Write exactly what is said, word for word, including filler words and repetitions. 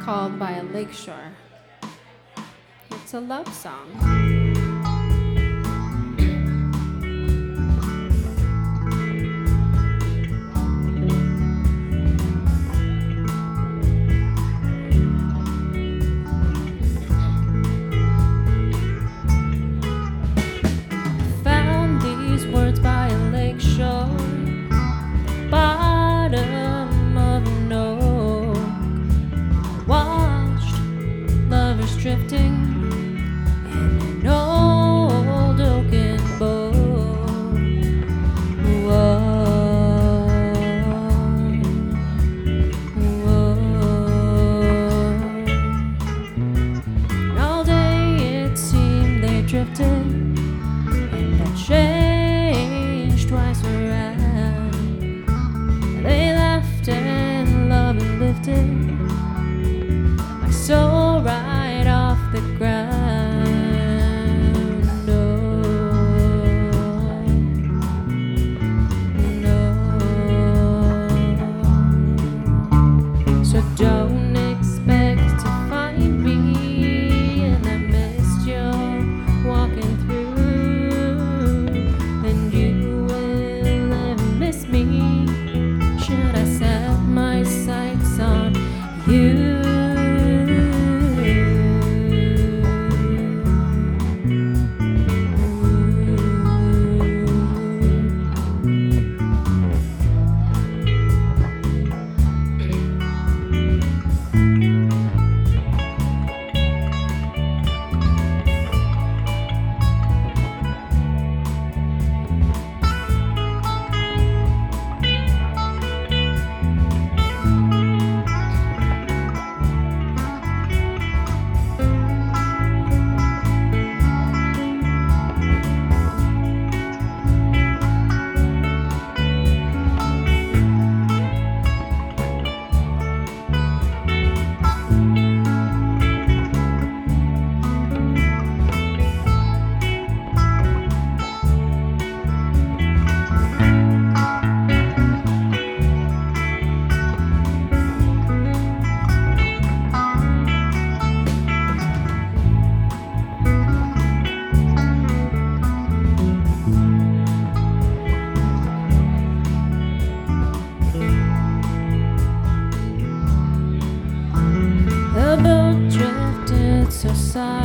called By a Lakeshore. It's a love song. Words by a lakeshore, bottom of an oak. I watched lovers drifting in an old oaken boat. Whoa, whoa. All day it seemed they drifted in that shade. Twice around, they laughed and love and lifted my soul right off the ground. No, no. So don't expect to find me in that mist you're walking through. Should I set my sights on you? The boat drifted so silent.